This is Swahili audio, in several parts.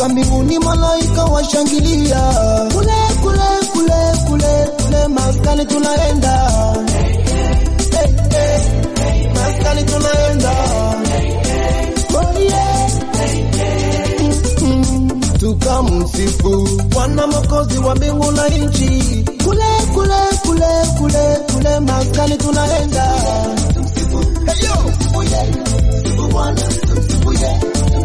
kwa mbinguni malaika washangilia. Kule kule kule kule kule maskani tunaenda. Maskani tunaenda. Oh yeah. Tukamsifu Bwana Mwokozi wa mbingu na nchi. Kule kule kule kule kule maskani tunaenda. Hey yo, oh yeah. Sifu Bwana, sifu yeah.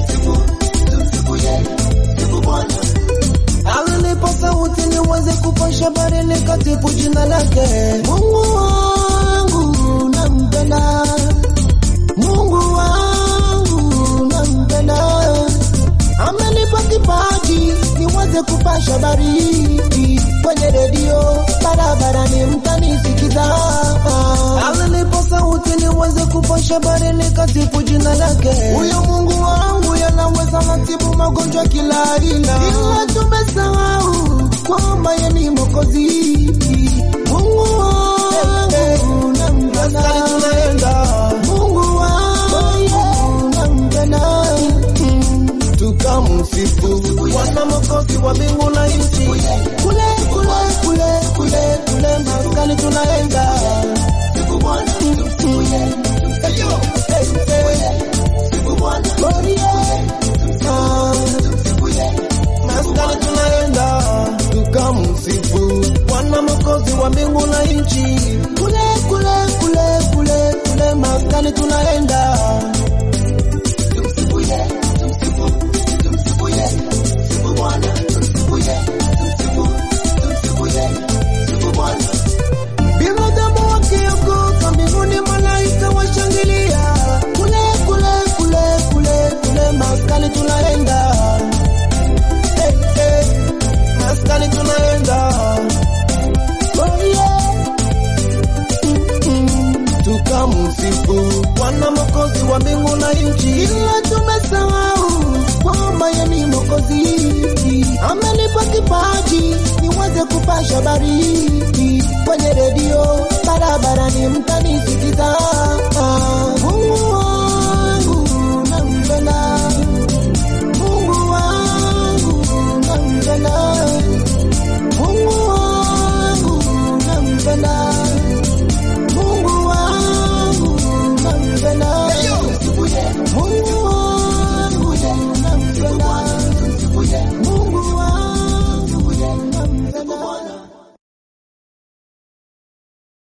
Sifu Bwana. Alinipa sauti niweze kupasha habari nikatibu jina lake. Mungu wangu nampenda. Mungu wangu nampenda. Amenipa kipaji niweze kupasha habari kwenye redio, barabarani mtanisikiza. Alinipa sauti niweze kupasha habari nikatibu jina lake. Huyo Mungu wangu yanaweza natibu magonjwa kila aina. Ila tumesahau kwamba yeye ni Mwokozi. Mungu wangu nampenda. Mungu wangu nampenda. Tukamsifu Bwana Mwokozi wa mbingu na nchi. Kule kule kule kule kule maskani tunaenda. Sifu Bwana, sifu yeah. Ayo, sifu Bwana, sifu yeah. Maskani tunaenda. Tukamsifu Bwana Mwokozi wa mbingu na nchi. Kule kule kule kule kule maskani tunaenda. Binadamu wakiokoka mbinguni malaika washangilia. Kule kule kule kule kule maskani tunaenda. Maskani tunaenda. Oh yeah. Tukamsifu Bwana Mwokozi wa mbingu na nchi. Ila tumesahau kwamba yeye ni Mwokozi. Amenipa kipaji niweze kupasha habari kwenye redio, barabarani mtanisikiza. Mungu